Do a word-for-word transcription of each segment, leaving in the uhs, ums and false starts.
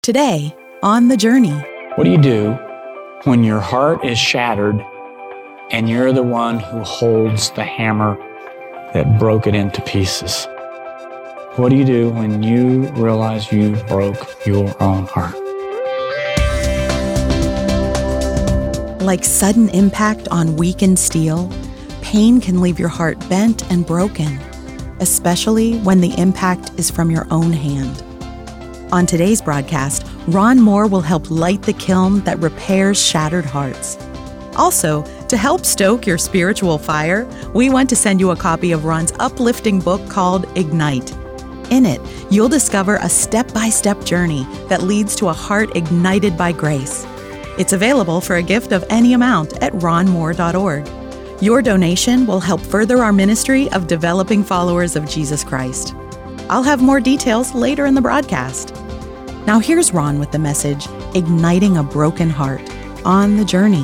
Today, on The Journey. What do you do when your heart is shattered and you're the one who holds the hammer that broke it into pieces? What do you do when you realize you broke your own heart? Like sudden impact on weakened steel, pain can leave your heart bent and broken, especially when the impact is from your own hand. On today's broadcast, Ron Moore will help light the kiln that repairs shattered hearts. Also, to help stoke your spiritual fire, we want to send you a copy of Ron's uplifting book called Ignite. In it, you'll discover a step-by-step journey that leads to a heart ignited by grace. It's available for a gift of any amount at ron moore dot org. Your donation will help further our ministry of developing followers of Jesus Christ. I'll have more details later in the broadcast. Now here's Ron with the message, Igniting a Broken Heart, on The Journey.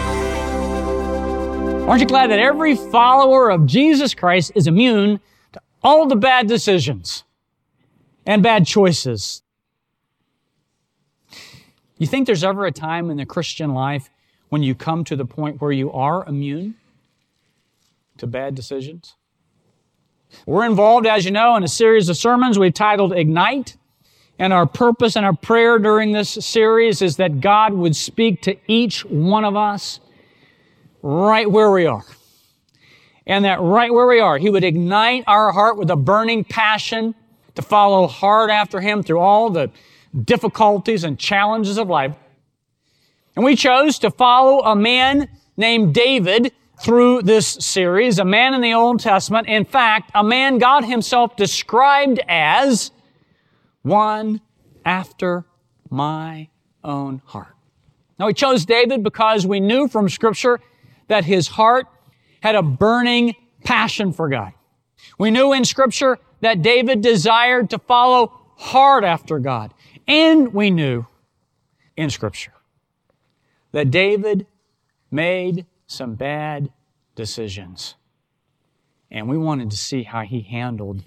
Aren't you glad that every follower of Jesus Christ is immune to all the bad decisions and bad choices? You think there's ever a time in the Christian life when you come to the point where you are immune to bad decisions? We're involved, as you know, in a series of sermons we've titled Ignite. And our purpose and our prayer during this series is that God would speak to each one of us right where we are. And that right where we are, He would ignite our heart with a burning passion to follow hard after Him through all the difficulties and challenges of life. And we chose to follow a man named David through this series, a man in the Old Testament. In fact, a man God Himself described as one after my own heart. Now, we chose David because we knew from Scripture that his heart had a burning passion for God. We knew in Scripture that David desired to follow hard after God. And we knew in Scripture that David made some bad decisions. And we wanted to see how he handled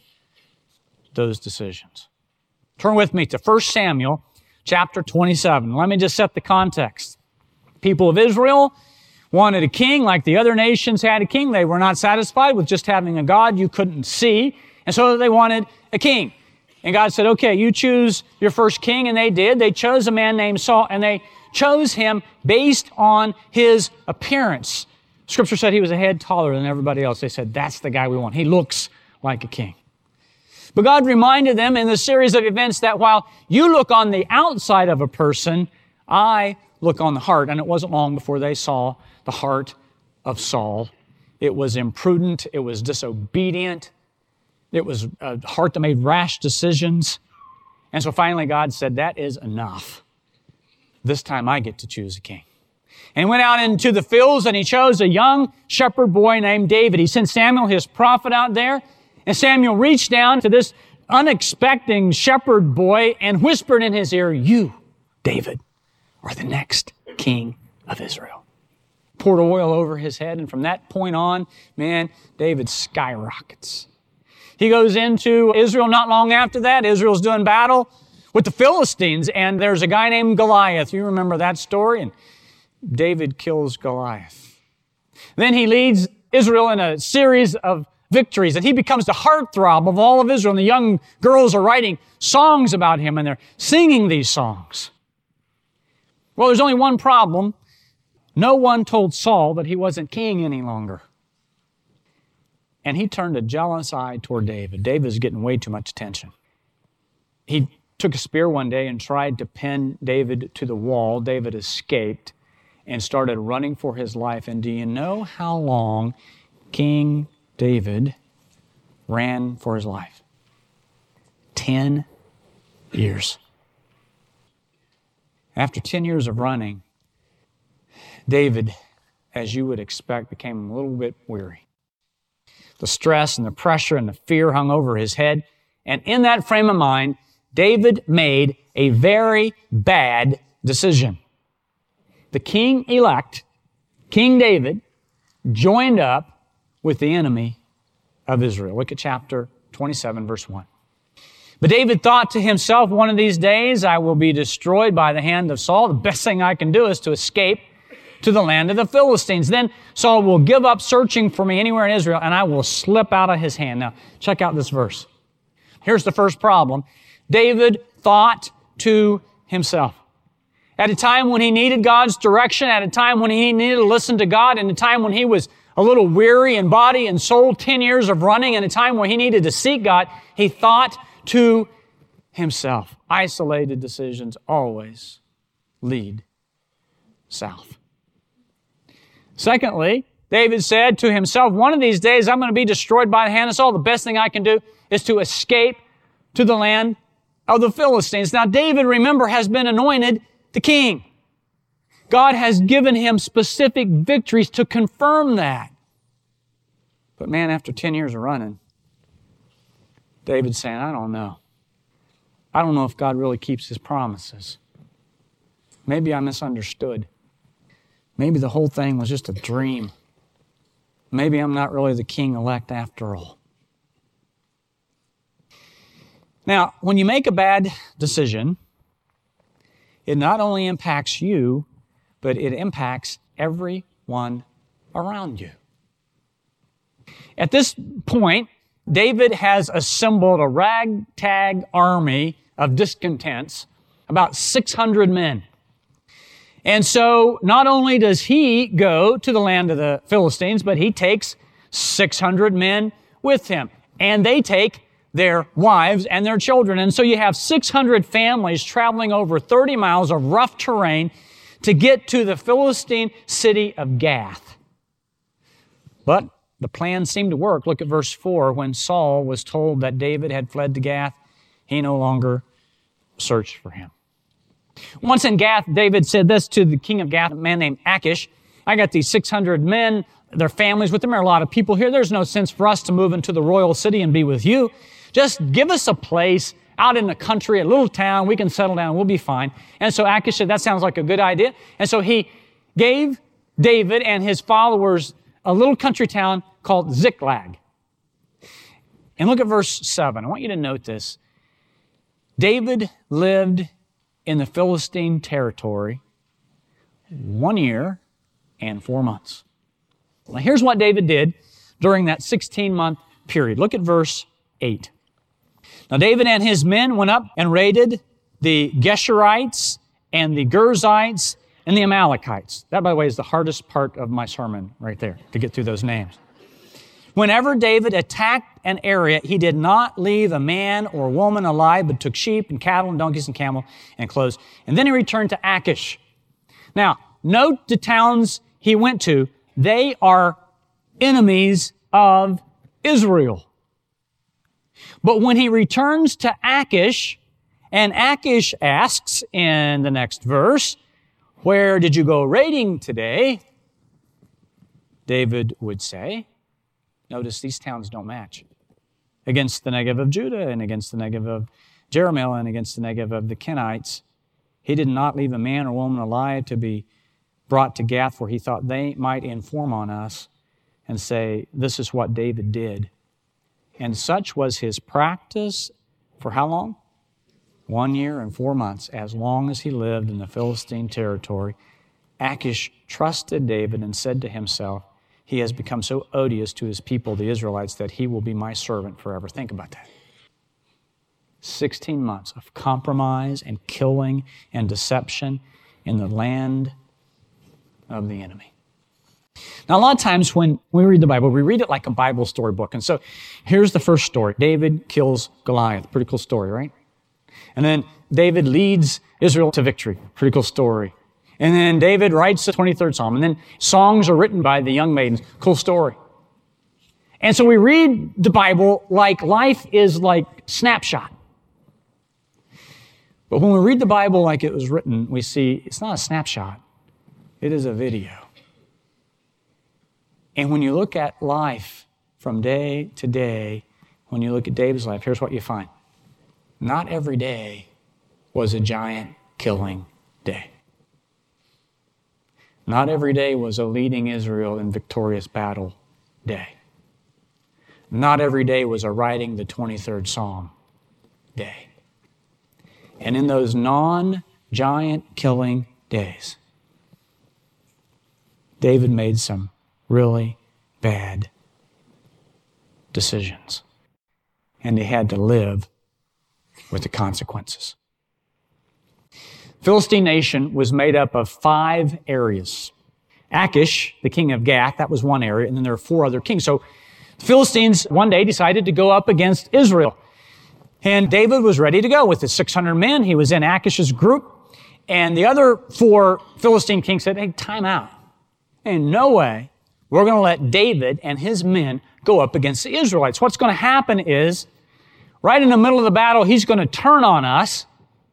those decisions. Turn with me to First Samuel chapter twenty-seven. Let me just set the context. People of Israel wanted a king like the other nations had a king. They were not satisfied with just having a God you couldn't see, and so they wanted a king. And God said, okay, you choose your first king, and they did. They chose a man named Saul, and they chose him based on his appearance. Scripture said he was a head taller than everybody else. They said, that's the guy we want. He looks like a king. But God reminded them in this series of events that while you look on the outside of a person, I look on the heart. And it wasn't long before they saw the heart of Saul. It was imprudent. It was disobedient. It was a heart that made rash decisions. And so finally God said, that is enough. This time I get to choose a king. And he went out into the fields and he chose a young shepherd boy named David. He sent Samuel, his prophet, out there. And Samuel reached down to this unexpected shepherd boy and whispered in his ear, you, David, are the next king of Israel. Poured oil over his head, and from that point on, man, David skyrockets. He goes into Israel not long after that. Israel's doing battle with the Philistines, and there's a guy named Goliath. You remember that story? And David kills Goliath. Then he leads Israel in a series of victories, and he becomes the heartthrob of all of Israel. And the young girls are writing songs about him, and they're singing these songs. Well, there's only one problem. No one told Saul that he wasn't king any longer. And he turned a jealous eye toward David. David is getting way too much attention. He took a spear one day and tried to pin David to the wall. David escaped and started running for his life. And do you know how long King David ran for his life? Ten years. After ten years of running, David, as you would expect, became a little bit weary. The stress and the pressure and the fear hung over his head. And in that frame of mind, David made a very bad decision. The king-elect, King David, joined up with the enemy of Israel. Look at chapter twenty-seven, verse one. But David thought to himself, one of these days I will be destroyed by the hand of Saul. The best thing I can do is to escape to the land of the Philistines. Then Saul will give up searching for me anywhere in Israel, and I will slip out of his hand. Now, check out this verse. Here's the first problem. David thought to himself. At a time when he needed God's direction, at a time when he needed to listen to God, in a time when he was a little weary in body and soul, ten years of running, in a time where he needed to seek God, he thought to himself. Isolated decisions always lead south. Secondly, David said to himself, one of these days I'm going to be destroyed by the hand of Saul. The best thing I can do is to escape to the land of the Philistines. Now, David, remember, has been anointed the king. God has given him specific victories to confirm that. But man, after ten years of running, David's saying, I don't know. I don't know if God really keeps His promises. Maybe I misunderstood. Maybe the whole thing was just a dream. Maybe I'm not really the king-elect after all. Now, when you make a bad decision, it not only impacts you, but it impacts everyone around you. At this point, David has assembled a ragtag army of discontents, about six hundred men. And so not only does he go to the land of the Philistines, but he takes six hundred men with him. And they take their wives and their children. And so you have six hundred families traveling over thirty miles of rough terrain to get to the Philistine city of Gath. But the plan seemed to work. Look at verse four. When Saul was told that David had fled to Gath, he no longer searched for him. Once in Gath, David said this to the king of Gath, a man named Achish. I got these six hundred men, their families with them. There are a lot of people here. There's no sense for us to move into the royal city and be with you. Just give us a place out in the country, a little town. We can settle down. We'll be fine. And so Achish said, that sounds like a good idea. And so he gave David and his followers a little country town called Ziklag. And look at verse seven. I want you to note this. David lived in the Philistine territory one year and four months. Now here's what David did during that sixteen-month period. Look at verse eight. Now David and his men went up and raided the Geshurites and the Girzites and the Amalekites. That, by the way, is the hardest part of my sermon right there, to get through those names. Whenever David attacked an area, he did not leave a man or woman alive, but took sheep and cattle and donkeys and camel and clothes. And then he returned to Achish. Now, note the towns he went to. They are enemies of Israel. But when he returns to Achish, and Achish asks in the next verse, where did you go raiding today? David would say, notice these towns don't match. Against the Negev of Judah and against the Negev of Jerahmeel and against the Negev of the Kenites, he did not leave a man or woman alive to be brought to Gath, where he thought they might inform on us and say, this is what David did. And such was his practice for how long? One year and four months, as long as he lived in the Philistine territory. Achish trusted David and said to himself, he has become so odious to his people, the Israelites, that he will be my servant forever. Think about that. sixteen months of compromise and killing and deception in the land of the enemy. Now, a lot of times when we read the Bible, we read it like a Bible storybook. And so here's the first story. David kills Goliath. Pretty cool story, right? And then David leads Israel to victory. Pretty cool story. And then David writes the twenty-third Psalm. And then songs are written by the young maidens. Cool story. And so we read the Bible like life is like snapshot. But when we read the Bible like it was written, we see it's not a snapshot. It is a video. And when you look at life from day to day, when you look at David's life, here's what you find. Not every day was a giant killing day. Not every day was a leading Israel in victorious battle day. Not every day was a writing the twenty-third Psalm day. And in those non-giant killing days, David made some really bad decisions. And he had to live with the consequences. The Philistine nation was made up of five areas. Achish, the king of Gath, that was one area, and then there were four other kings. So the Philistines one day decided to go up against Israel. And David was ready to go with his six hundred men. He was in Achish's group. And the other four Philistine kings said, hey, time out. In no way we're going to let David and his men go up against the Israelites. What's going to happen is, right in the middle of the battle, he's going to turn on us,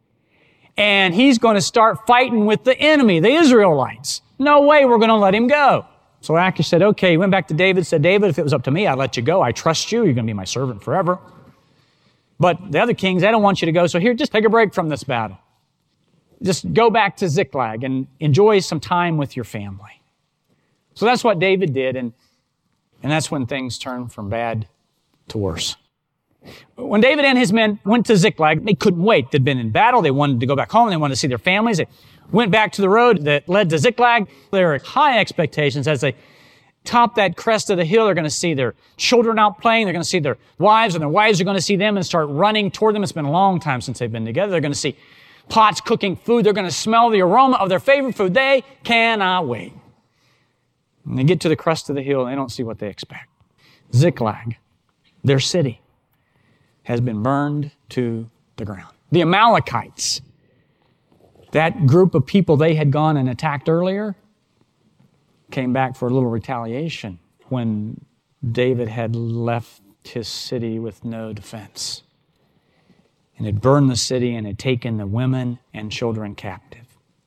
and he's going to start fighting with the enemy, the Israelites. No way we're going to let him go. So Achish said, okay, he went back to David, said, David, if it was up to me, I'd let you go. I trust you. You're going to be my servant forever. But the other kings, they don't want you to go. So here, just take a break from this battle. Just go back to Ziklag and enjoy some time with your family. So that's what David did, and, and that's when things turned from bad to worse. When David and his men went to Ziklag, they couldn't wait. They'd been in battle. They wanted to go back home. They wanted to see their families. They went back to the road that led to Ziklag. There were high expectations as they top that crest of the hill. They're going to see their children out playing. They're going to see their wives, and their wives are going to see them and start running toward them. It's been a long time since they've been together. They're going to see pots cooking food. They're going to smell the aroma of their favorite food. They cannot wait. And they get to the crest of the hill, and they don't see what they expect. Ziklag, their city, has been burned to the ground. The Amalekites, that group of people they had gone and attacked earlier, came back for a little retaliation when David had left his city with no defense and had burned the city and had taken the women and children captive.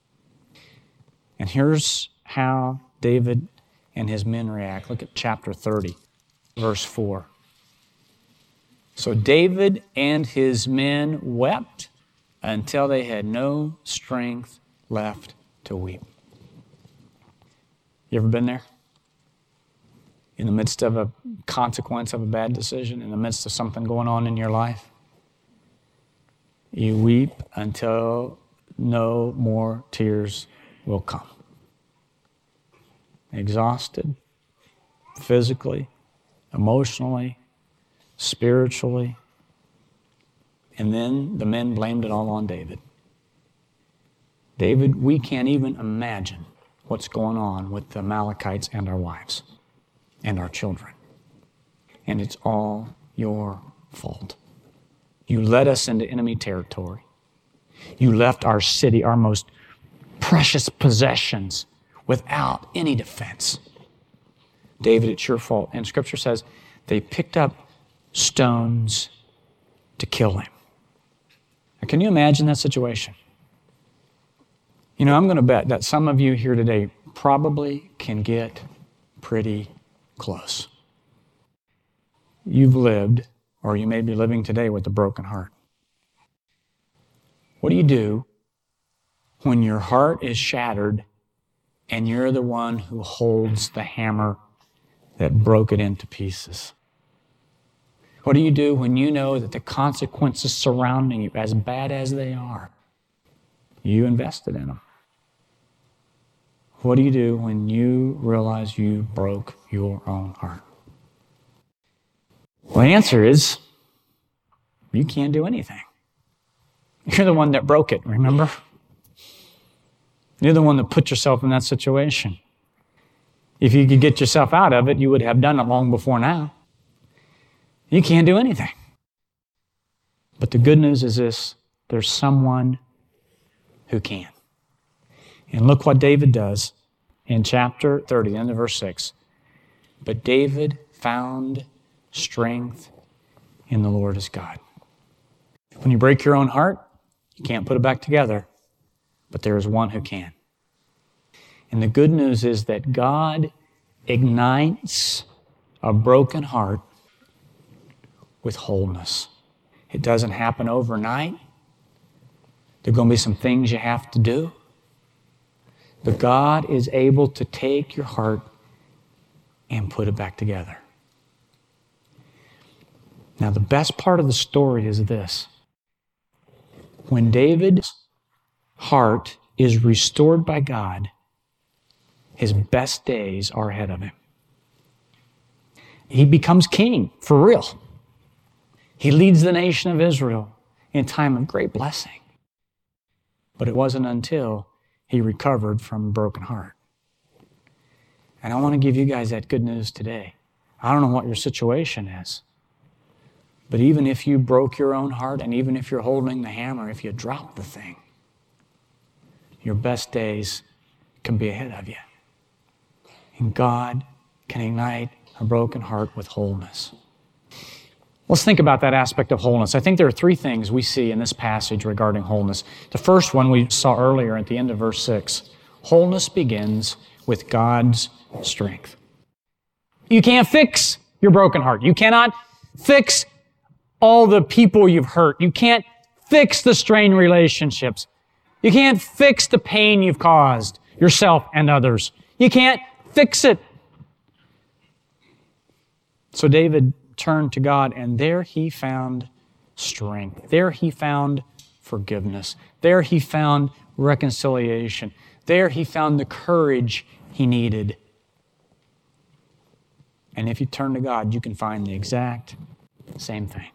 And here's how David and his men react. Look at chapter thirty, verse four. So David and his men wept until they had no strength left to weep. You ever been there? In the midst of a consequence of a bad decision, in the midst of something going on in your life, you weep until no more tears will come. Exhausted, physically, emotionally, spiritually. And then the men blamed it all on David. David, we can't even imagine what's going on with the Amalekites and our wives and our children. And it's all your fault. You led us into enemy territory. You left our city, our most precious possessions, without any defense. David, it's your fault. And Scripture says they picked up stones to kill him. Now, can you imagine that situation? You know, I'm going to bet that some of you here today probably can get pretty close. You've lived, or you may be living today with a broken heart. What do you do when your heart is shattered and you're the one who holds the hammer that broke it into pieces? What do you do when you know that the consequences surrounding you, as bad as they are, you invested in them? What do you do when you realize you broke your own heart? Well, the answer is, you can't do anything. You're the one that broke it, remember? You're the one that put yourself in that situation. If you could get yourself out of it, you would have done it long before now. You can't do anything. But the good news is this, there's someone who can. And look what David does in chapter thirty, end of verse six. But David found strength in the Lord his God. When you break your own heart, you can't put it back together, but there is one who can. And the good news is that God ignites a broken heart with wholeness. It doesn't happen overnight. There are going to be some things you have to do. But God is able to take your heart and put it back together. Now, the best part of the story is this. When David's heart is restored by God, his best days are ahead of him. He becomes king, for real. He leads the nation of Israel in a time of great blessing. But it wasn't until he recovered from a broken heart. And I want to give you guys that good news today. I don't know what your situation is, but even if you broke your own heart, and even if you're holding the hammer, if you drop the thing, your best days can be ahead of you. And God can ignite a broken heart with wholeness. Let's think about that aspect of wholeness. I think there are three things we see in this passage regarding wholeness. The first one we saw earlier at the end of verse six. Wholeness begins with God's strength. You can't fix your broken heart. You cannot fix all the people you've hurt. You can't fix the strained relationships. You can't fix the pain you've caused yourself and others. You can't fix it. So David turned to God, and there he found strength. There he found forgiveness. There he found reconciliation. There he found the courage he needed. And if you turn to God, you can find the exact same thing.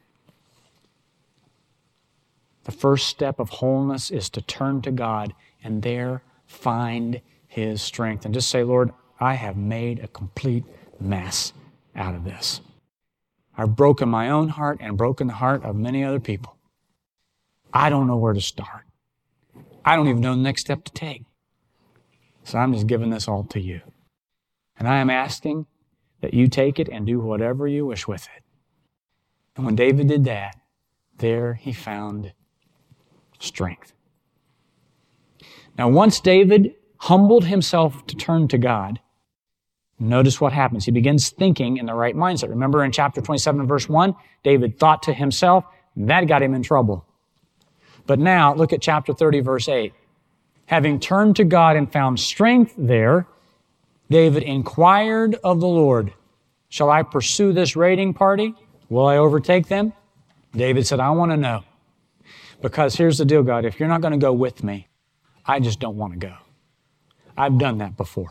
The first step of wholeness is to turn to God and there find His strength. And just say, Lord, I have made a complete mess out of this. I've broken my own heart and broken the heart of many other people. I don't know where to start. I don't even know the next step to take. So I'm just giving this all to you. And I am asking that you take it and do whatever you wish with it. And when David did that, there he found strength. Now, once David humbled himself to turn to God, notice what happens. He begins thinking in the right mindset. Remember in chapter twenty-seven, verse one, David thought to himself, that got him in trouble. But now, look at chapter thirty, verse eight. Having turned to God and found strength there, David inquired of the Lord, shall I pursue this raiding party? Will I overtake them? David said, I want to know. Because here's the deal, God, if you're not going to go with me, I just don't want to go. I've done that before.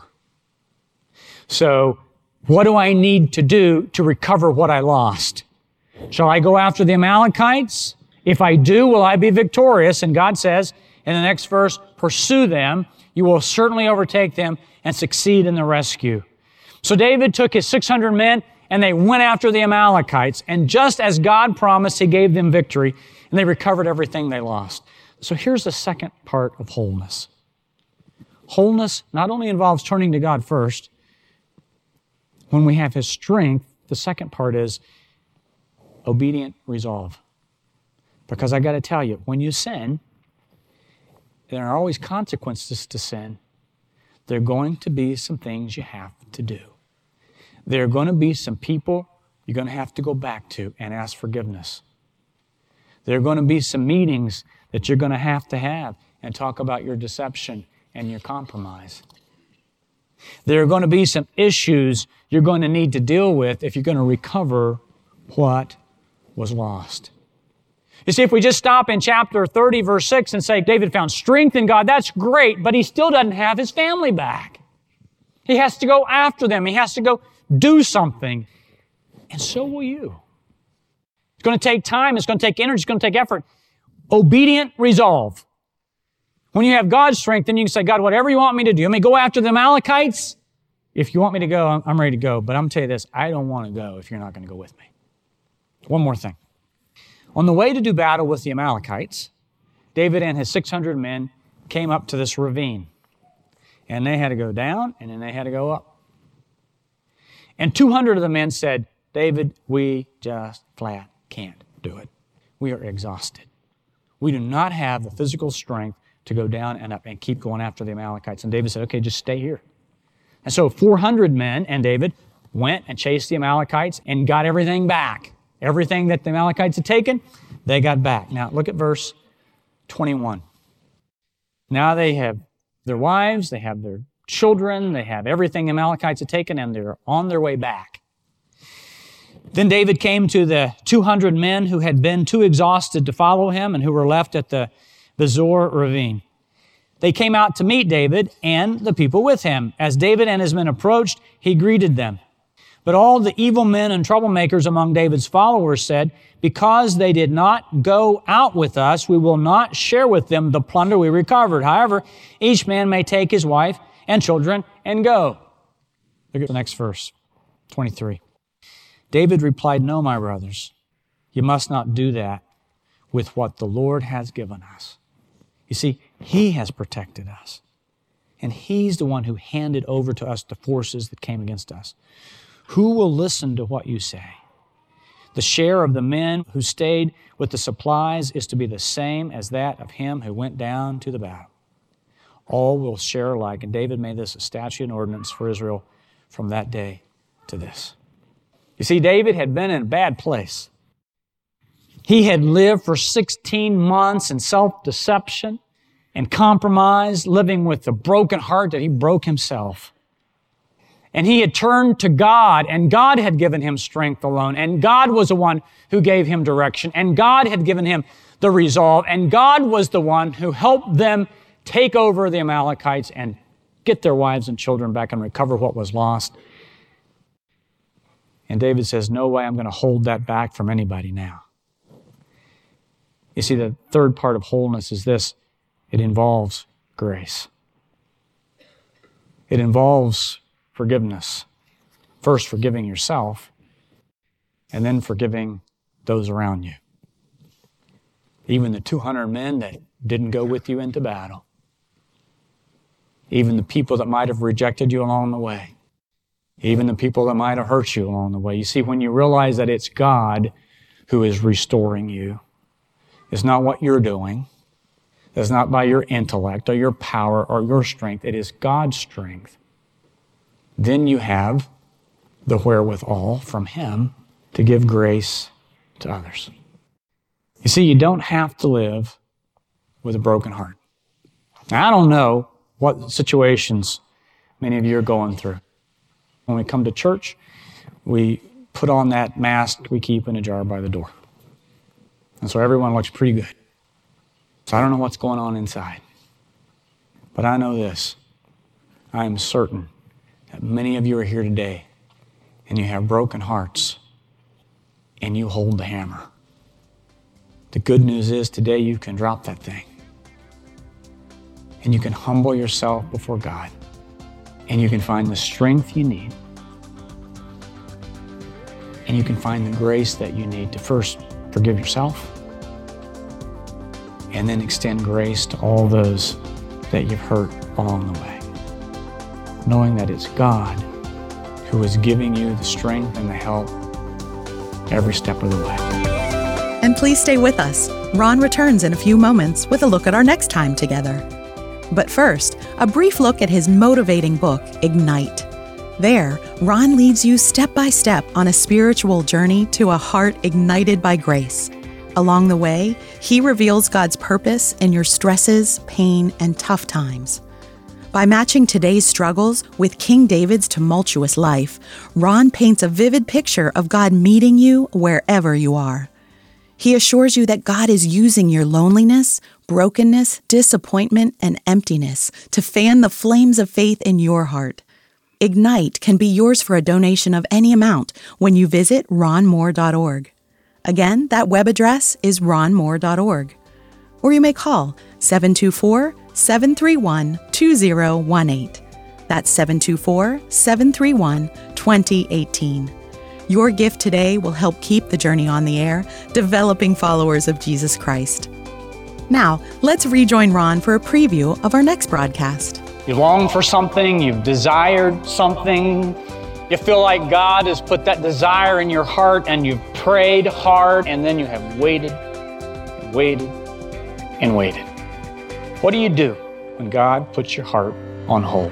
So what do I need to do to recover what I lost? Shall I go after the Amalekites? If I do, will I be victorious? And God says in the next verse, pursue them. You will certainly overtake them and succeed in the rescue. So David took his six hundred men and they went after the Amalekites. And just as God promised, He gave them victory and they recovered everything they lost. So here's the second part of wholeness. Wholeness not only involves turning to God first. When we have His strength, the second part is obedient resolve. Because I got to tell you, when you sin, there are always consequences to sin. There are going to be some things you have to do. There are going to be some people you're going to have to go back to and ask forgiveness. There are going to be some meetings that you're going to have to have and talk about your deception and your compromise. There are going to be some issues you're going to need to deal with if you're going to recover what was lost. You see, if we just stop in chapter thirty, verse six and say, David found strength in God, that's great, but he still doesn't have his family back. He has to go after them. He has to go do something. And so will you. It's going to take time. It's going to take energy. It's going to take effort. Obedient resolve. When you have God's strength, then you can say, God, whatever you want me to do. You want me to go after the Amalekites? If you want me to go, I'm ready to go. But I'm going to tell you this, I don't want to go if you're not going to go with me. One more thing. On the way to do battle with the Amalekites, David and his six hundred men came up to this ravine. And they had to go down, and then they had to go up. And two hundred of the men said, David, we just flat can't do it. We are exhausted. We do not have the physical strength to go down and up and keep going after the Amalekites. And David said, okay, just stay here. And so four hundred men and David went and chased the Amalekites and got everything back. Everything that the Amalekites had taken, they got back. Now look at verse twenty-one. Now they have their wives, they have their children, they have everything the Amalekites had taken, and they're on their way back. Then David came to the two hundred men who had been too exhausted to follow him and who were left at the Bezor ravine. They came out to meet David and the people with him. As David and his men approached, he greeted them. But all the evil men and troublemakers among David's followers said, because they did not go out with us, we will not share with them the plunder we recovered. However, each man may take his wife and children and go. Look at the next verse, twenty-three. David replied, no, my brothers, you must not do that with what the Lord has given us. You see, He has protected us. And He's the one who handed over to us the forces that came against us. Who will listen to what you say? The share of the men who stayed with the supplies is to be the same as that of him who went down to the battle. All will share alike. And David made this a statute and ordinance for Israel from that day to this. You see, David had been in a bad place. He had lived for sixteen months in self-deception and compromise, living with a broken heart that he broke himself. And he had turned to God, and God had given him strength alone, and God was the one who gave him direction, and God had given him the resolve, and God was the one who helped them take over the Amalekites and get their wives and children back and recover what was lost. And David says, no way I'm going to hold that back from anybody now. You see, the third part of wholeness is this. It involves grace. It involves forgiveness. First, forgiving yourself, and then forgiving those around you. Even the two hundred men that didn't go with you into battle. Even the people that might have rejected you along the way. Even the people that might have hurt you along the way. You see, when you realize that it's God who is restoring you, it's not what you're doing. It's not by your intellect or your power or your strength. It is God's strength. Then you have the wherewithal from Him to give grace to others. You see, you don't have to live with a broken heart. Now, I don't know what situations many of you are going through. When we come to church, we put on that mask we keep in a jar by the door. And so everyone looks pretty good. So I don't know what's going on inside. But I know this. I am certain that many of you are here today and you have broken hearts and you hold the hammer. The good news is today you can drop that thing. And you can humble yourself before God. And you can find the strength you need. And you can find the grace that you need to first forgive yourself and then extend grace to all those that you've hurt along the way. Knowing that it's God who is giving you the strength and the help every step of the way. And please stay with us. Ron returns in a few moments with a look at our next time together. But first, a brief look at his motivating book, Ignite. There, Ron leads you step by step on a spiritual journey to a heart ignited by grace. Along the way, he reveals God's purpose in your stresses, pain, and tough times. By matching today's struggles with King David's tumultuous life, Ron paints a vivid picture of God meeting you wherever you are. He assures you that God is using your loneliness, brokenness, disappointment, and emptiness to fan the flames of faith in your heart. Ignite can be yours for a donation of any amount when you visit ron moore dot org. Again, that web address is ron moore dot org. Or you may call seven two four, seven three one, two zero one eight. That's seven two four, seven three one, two zero one eight. Your gift today will help keep the journey on the air, developing followers of Jesus Christ. Now, let's rejoin Ron for a preview of our next broadcast. You long for something, you've desired something, you feel like God has put that desire in your heart and you've prayed hard and then you have waited and waited and waited. What do you do when God puts your heart on hold?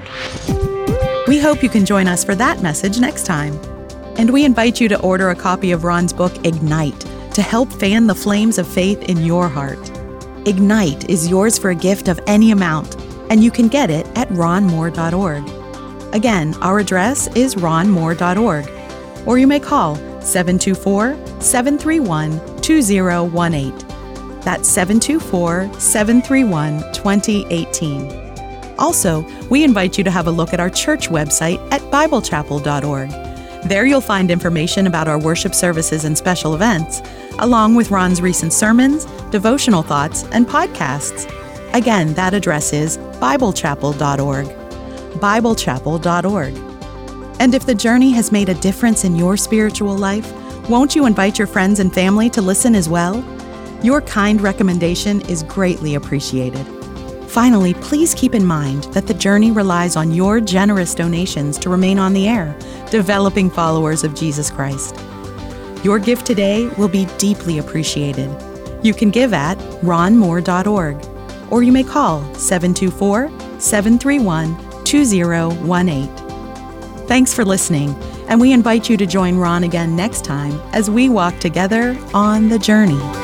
We hope you can join us for that message next time. And we invite you to order a copy of Ron's book, Ignite, to help fan the flames of faith in your heart. Ignite is yours for a gift of any amount, and you can get it at ron moore dot org. Again, our address is ron moore dot org, or you may call seven two four, seven three one, two zero one eight. That's seven two four, seven three one, two zero one eight. Also, we invite you to have a look at our church website at bible chapel dot org. There you'll find information about our worship services and special events, along with Ron's recent sermons, devotional thoughts, and podcasts. Again, that address is bible chapel dot org. bible chapel dot org. And if the journey has made a difference in your spiritual life, won't you invite your friends and family to listen as well? Your kind recommendation is greatly appreciated. Finally, please keep in mind that the journey relies on your generous donations to remain on the air, developing followers of Jesus Christ. Your gift today will be deeply appreciated. You can give at ron moore dot org, or you may call seven two four, seven three one, two zero one eight. Thanks for listening, and we invite you to join Ron again next time as we walk together on the journey.